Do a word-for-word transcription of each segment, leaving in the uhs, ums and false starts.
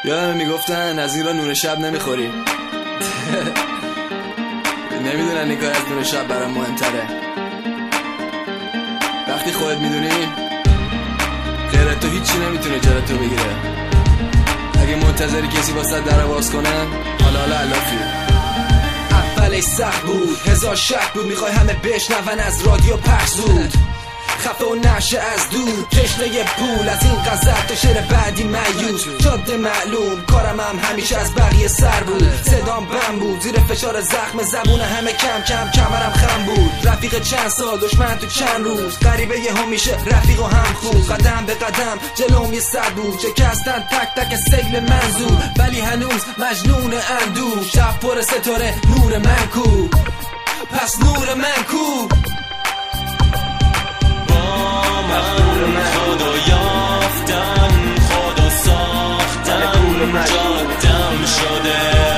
یادم میگفتن از این را نور شب نمیخوریم. نمیدونن نگاه از نور شب برام مهمتره. وقتی خودت میدونی غیر تو هیچی نمیتونه جلوی تو بگیره. اگه منتظری کسی واسه در باز کنه، حالا حالا علافی. اولش سخت بود، هزار شک بود، میخوای همه بشنون از رادیو پخش زود، خفه و نشه از دور، تشنه پول از این غزل تا شعر بعدی مایوس، جاده معلوم کارم هم همیشه از بقیه سر بود، صدام بم بود زیر فشار زخم زبون همه، کم کم کمرم خم بود، رفیق چند سال دشمن تو چند روز، غریبه یه هم میشه رفیق و هم خوب، قدم به قدم جلوم یه صد بود، شکستن تک تک سیل منظور، ولی هنوز مجنون اندوه، شب پر ستاره نور من کو، پس نور من کو، خدا یافتن خدا ساختن جادم شده،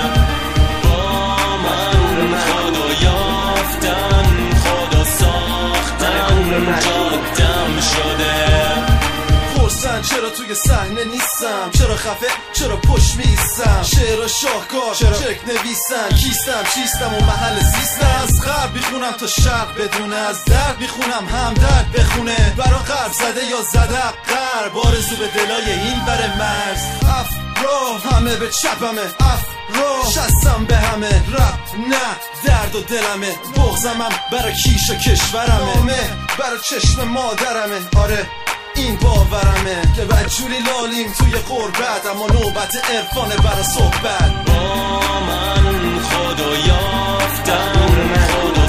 با من خدا یافتن خدا ساختن جادم شده. پرسن چرا توی صحنه نیستم، چرا خفه چرا پشت میستم، شعر شاهکار چرا چک نویسن، کیستم چیستم و محل زیستم، از غرب میخونم تا شرق بدونه، از درد میخونم هم درد بخونه، برا غرب زده یا زده غرب، آرزو به دلای این بر مرز، افرا همه به چپمه، افرا شستم به همه، رب نه درد و دلمه، بغزمم برا کیش و کشورمه، برا چشم مادرمه، آره این باورمه که بدجوری لالیم توی قربت، اما نوبت عرفانه برا صحبت. با من خدا یافتن خدا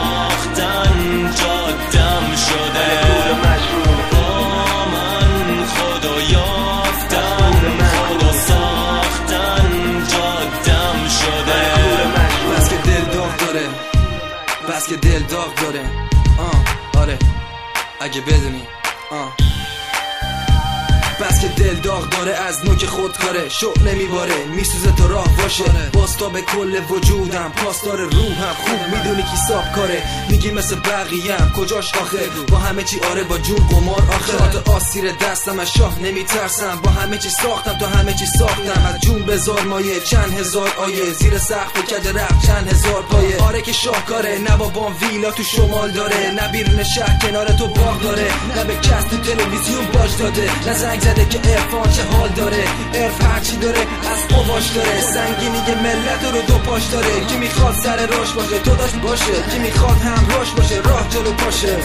ساختن جادم شده، با من خدا یافتن خدا ساختن جادم شده. بس که دل داغ داره، بس که دل داغ داره، آه آره اگه بدونی، آه بس که دل داغ داره، از نوک خودکاره، شعله میباره میسوزه تا راه باشه، باستا به کل وجودم، پاسدار روحم، خوب میدونی کی ساب کاره، میگی مثل بقیه‌ام کجاش آخه، با همه چی آره با جون قمار آخه، آت آسیر دستم از شاه نمیترسم، با همه چی ساختم تا همه چی ساختم، از جون بزار مایه چند هزار آیه، زیر سقف کج رفت چند هزار پایه، آره که شاهکاره، نه بابام ویلا تو شمال داره، نه بیرون شهر کنار تو باغ داره، نه به کس تو تلویزیون باج داده، نه زنگ زده که عرفان چه حال داره، عرف هرچی داره از قواش داره، سنگینی که ملت رو دو پاش داره، کی میخواد سر راش باشه تو داشت باشه، کی میخواد هم راش باشه راه جلو پاشه.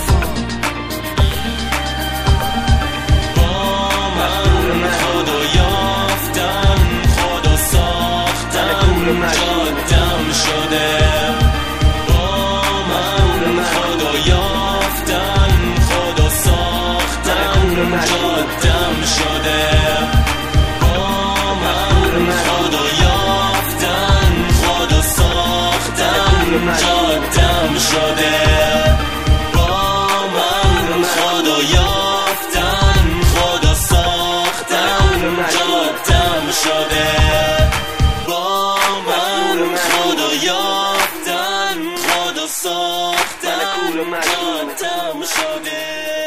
با من خدا یافتن خدا ساختن جادم شده، با من خدا یافتن خدا ساختن جادم شده، با من خدا یافتن خدا ساختن جادم شده، با من خدا یافتن خدا ساختن جادم شده، با من خدا یافتن خدا ساختن جادم شده.